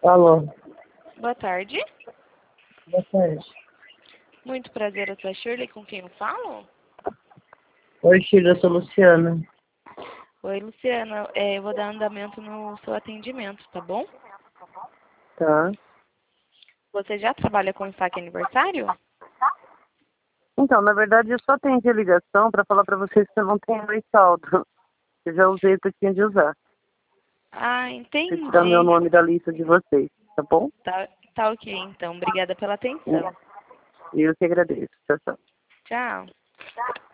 Alô, Boa tarde. boa tarde. Muito prazer, eu sou a Shirley, com quem eu falo? Oi, Shirley, eu sou Luciana. Oi, Luciana. Eu vou dar andamento no seu atendimento, tá bom? Tá. Você já trabalha com saque aniversário? Então, na verdade, eu só atendi a ligação para falar para vocês que eu não tenho mais saldo. Eu já usei o que eu tinha de usar. Ah, Vou tirar meu entendi. nome da lista de vocês, tá bom? Tá ok, então. Obrigada pela atenção. Eu que agradeço. Tchau, tchau. Tchau.